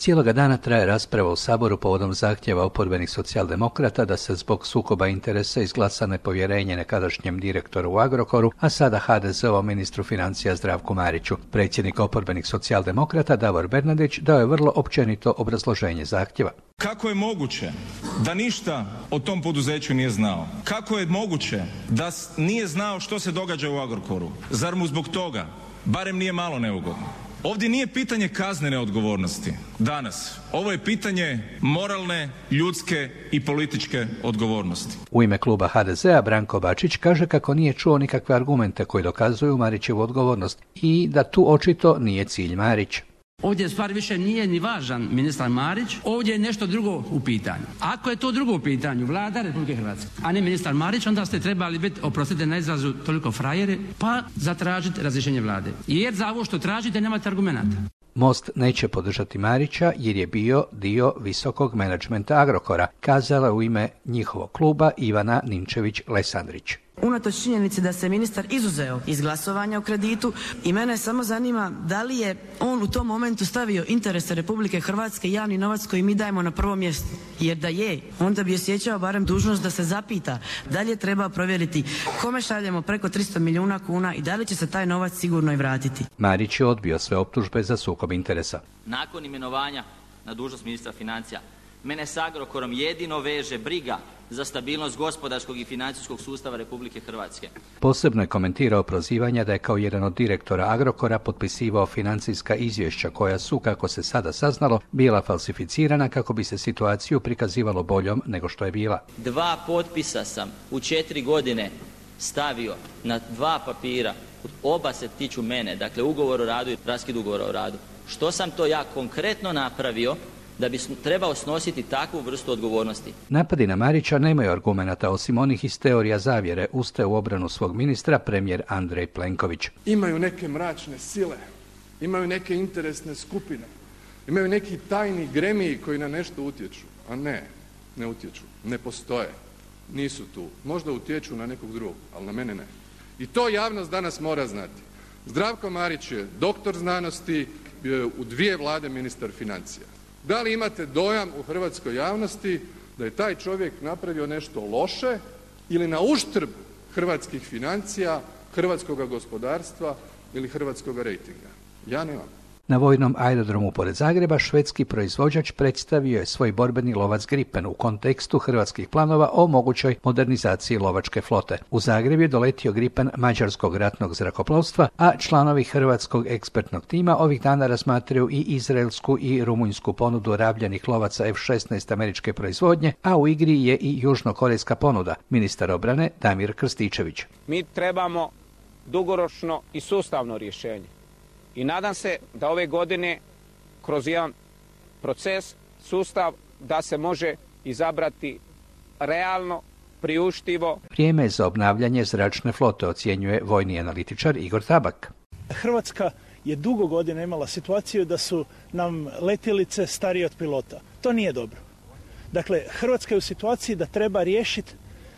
Cijeloga dana traje rasprava u Saboru povodom zahtjeva oporbenih socijaldemokrata da se zbog sukoba interesa izglasa nepovjerenje nekadašnjem direktoru u Agrokoru, a sada HDZ-ovom ministru financija Zdravku Mariću. Predsjednik oporbenih socijaldemokrata Davor Bernardić dao je vrlo općenito obrazloženje zahtjeva. Kako je moguće da ništa o tom poduzeću nije znao? Kako je moguće da nije znao što se događa u Agrokoru? Zar mu zbog toga barem nije malo neugodno? Ovdje nije pitanje kaznene odgovornosti danas. Ovo je pitanje moralne, ljudske i političke odgovornosti. U ime kluba HDZ-a Branko Bačić kaže kako nije čuo nikakve argumente koji dokazuju Marićevu odgovornost i da tu očito nije cilj Marić. Ovdje stvar više nije ni važan ministar Marić, ovdje je nešto drugo u pitanju. Ako je to drugo u pitanju, Vlada Republike Hrvatske, a ne ministar Marić, onda ste trebali biti, oprostite na izrazu, toliko frajeri, pa zatražiti razrješenje Vlade. Jer za ovo što tražite nemate argumenata. Most neće podržati Marića jer je bio dio visokog menadžmenta Agrokora, kazala u ime njihovog kluba Ivana Ninčević-Lesandrić. Unatoč činjenici da se ministar izuzeo iz glasovanja o kreditu i mene samo zanima da li je on u tom momentu stavio interese Republike Hrvatske i javni novac koji mi dajemo na prvo mjesto. Jer da je, onda bi osjećao barem dužnost da se zapita da li je treba provjeriti kome šaljemo preko 300 milijuna kuna i da li će se taj novac sigurno i vratiti. Marić je odbio sve optužbe za sukob interesa. Nakon imenovanja na dužnost ministra financija, mene s Agrokorom jedino veže briga za stabilnost gospodarskog i financijskog sustava Republike Hrvatske. Posebno je komentirao prozivanja da je kao jedan od direktora Agrokora potpisivao financijska izvješća koja su, kako se sada saznalo, bila falsificirana kako bi se situaciju prikazivalo boljom nego što je bila. 2 potpisa sam u 4 godine stavio na 2 papira, oba se tiču mene, dakle ugovor o radu i raskid ugovora o radu. Što sam to ja konkretno napravio da bi trebao snositi takvu vrstu odgovornosti? Napadi na Marića nemaju argumenata osim onih iz teorija zavjere, ustaje u obranu svog ministra premijer Andrej Plenković. Imaju neke mračne sile, imaju neke interesne skupine, imaju neki tajni gremiji koji na nešto utječu, a ne utječu, ne postoje, nisu tu. Možda utječu na nekog drugog, ali na mene ne. I to javnost danas mora znati. Zdravko Marić je doktor znanosti, bio je u 2 vlade ministar financija. Da li imate dojam u hrvatskoj javnosti da je taj čovjek napravio nešto loše ili na uštrb hrvatskih financija, hrvatskog gospodarstva ili hrvatskog rejtinga? Ja nemam. Na vojnom aerodromu pored Zagreba švedski proizvođač predstavio je svoj borbeni lovac Gripen u kontekstu hrvatskih planova o mogućoj modernizaciji lovačke flote. U Zagreb je doletio Gripen mađarskog ratnog zrakoplovstva, a članovi hrvatskog ekspertnog tima ovih dana razmatraju i izraelsku i rumunjsku ponudu rabljenih lovaca F-16 američke proizvodnje, a u igri je i južnokorejska ponuda. Ministar obrane Damir Krstičević. Mi trebamo dugoročno i sustavno rješenje. I nadam se da ove godine kroz jedan proces, sustav, da se može izabrati realno, priuštivo. Vrijeme je za obnavljanje zračne flote, ocjenjuje vojni analitičar Igor Tabak. Hrvatska je dugo godina imala situaciju da su nam letjelice starije od pilota. To nije dobro. Dakle, Hrvatska je u situaciji da treba riješiti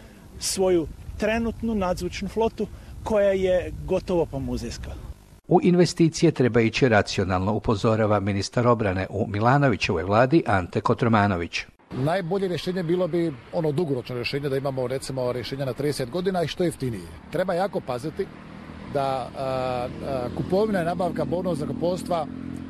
svoju trenutnu nadzvučnu flotu koja je gotovo pa muzejska. U investicije treba ići racionalno, upozorava ministar obrane u Milanovićevoj vladi Ante Kotromanović. Najbolje rješenje bilo bi ono dugoročno rješenje, da imamo recimo rješenja na 30 godina i što jeftinije. Treba jako paziti da kupovina i nabavka borbenog zrakoplovstva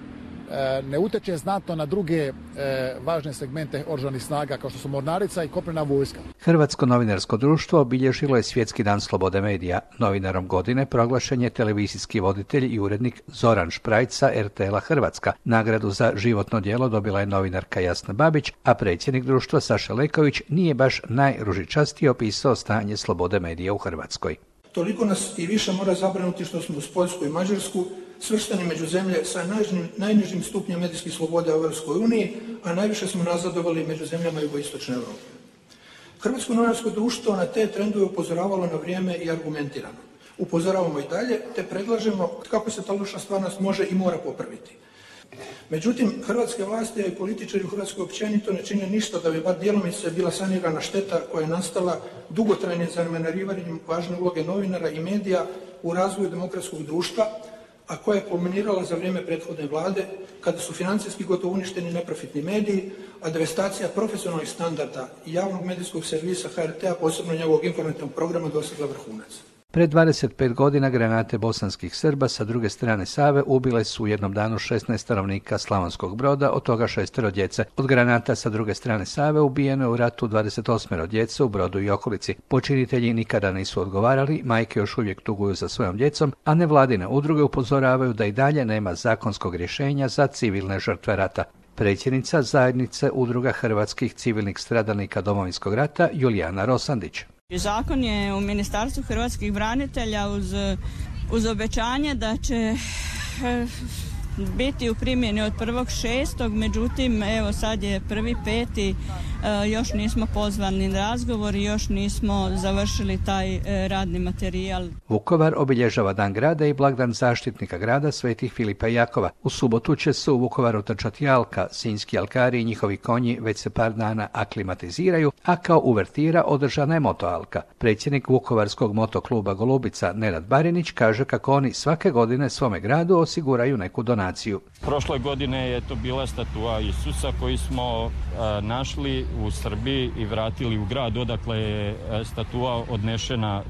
ne utječe znatno na druge važne segmente oružanih snaga kao što su mornarica i kopnena vojska. Hrvatsko novinarsko društvo obilježilo je Svjetski dan slobode medija. Novinarom godine proglašen je televizijski voditelj i urednik Zoran Šprajc sa RTL-a Hrvatska. Nagradu za životno djelo dobila je novinarka Jasna Babić, a predsjednik društva Saša Leković nije baš najružičastije opisao stanje slobode medija u Hrvatskoj. Toliko nas i više mora zabrinuti što smo uz Poljsku i Mađarsku svrštani među zemlje sa najnižim stupnjem medijskih sloboda u Europskoj uniji, a najviše smo nazadovali među zemljama jugoistočne Europe. Hrvatsko novinarsko društvo na te trendove upozoravalo na vrijeme i argumentirano. Upozoravamo i dalje, te predlažemo kako se ta loša stvarnost može i mora popraviti. Međutim, hrvatske vlasti i političari u Hrvatskoj općenito ne čine ništa da bi bar djelomice bila sanirana šteta koja je nastala dugotrajnim zanemarivanjem važne uloge novinara i medija u razvoju demokratskog društva, a koja je kulminirala za vrijeme prethodne vlade, kada su financijski gotovo uništeni neprofitni mediji, a devastacija profesionalnih standarda i javnog medijskog servisa HRT-a, posebno njegovog informativnog programa, dosegla vrhunac. Pred 25 godina granate bosanskih Srba sa druge strane Save ubile su u jednom danu 16 stanovnika Slavonskog Broda, od toga 6 djece. Od granata sa druge strane Save ubijeno je u ratu 28 djece u Brodu i okolici. Počinitelji nikada nisu odgovarali, majke još uvijek tuguju za svojom djecom, a nevladine udruge upozoravaju da i dalje nema zakonskog rješenja za civilne žrtve rata. Predsjednica zajednice udruga hrvatskih civilnih stradalnika Domovinskog rata Julijana Rosandić. Zakon je u Ministarstvu hrvatskih branitelja uz obećanje da će biti u primjeni od 1.6. Međutim, evo sad je 1.5. Još nismo pozvani na razgovor i još nismo završili taj radni materijal. Vukovar obilježava Dan grada i blagdan zaštitnika grada Svetih Filipa i Jakova. U subotu će se u Vukovaru trčati alka, sinjski alkari i njihovi konji već se par dana aklimatiziraju, a kao uvertira održana je motoalka. Predsjednik Vukovarskog motokluba Golubica Nenad Barinić kaže kako oni svake godine svome gradu osiguraju neku donaciju. Prošle godine je to bila statua Isusa koji smo našli u Srbiji i vratili u grad, odakle je statua odnešena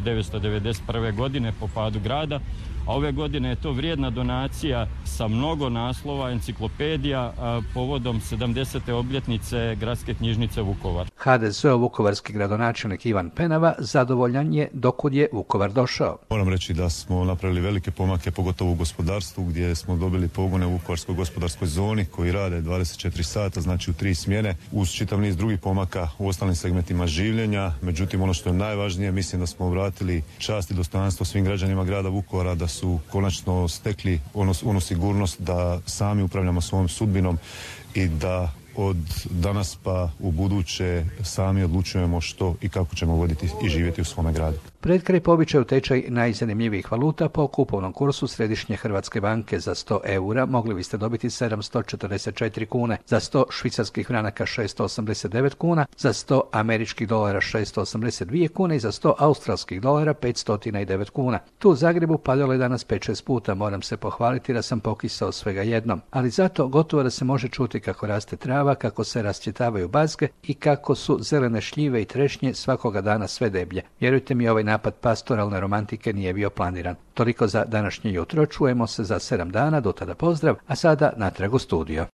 1991. godine po padu grada, a ove godine je to vrijedna donacija sa mnogo naslova, enciklopedija povodom 70. obljetnice Gradske knjižnice Vukovar. HDZ-ov vukovarski gradonačelnik Ivan Penava zadovoljan je dokud je Vukovar došao. Moram reći da smo napravili velike pomake, pogotovo u gospodarstvu, gdje smo dobili pogone u Vukovarskoj gospodarskoj zoni koji rade 24 sata, znači u 3 smjene, uz čitav niz drugih pomaka u ostalim segmentima življenja. Međutim, ono što je najvažnije, mislim da smo vratili čast i dostojanstvo svim građanima grada Vukovara, da su konačno stekli onu sigurnost da sami upravljamo svojom sudbinom i da od danas pa u buduće sami odlučujemo što i kako ćemo voditi i živjeti u svome gradu. Pred kraj po običaju tečaj najzanimljivijih valuta po kupovnom kursu Središnje Hrvatske banke. Za 100 eura mogli biste dobiti 744 kune, za 100 švicarskih franaka 689 kuna, za 100 američkih dolara 682 kune i za 100 australskih dolara 509 kuna. Tu u Zagrebu padalo je danas 5-6 puta, moram se pohvaliti da sam pokisao svega jednom, ali zato gotovo da se može čuti kako raste trava, kako se rascvjetavaju bazge i kako su zelene šljive i trešnje svakoga dana sve deblje. Vjerujte mi, ovaj napad pastoralne romantike nije bio planiran. Toliko za današnje jutro, čujemo se za 7 dana, do tada pozdrav, a sada natrag u studio.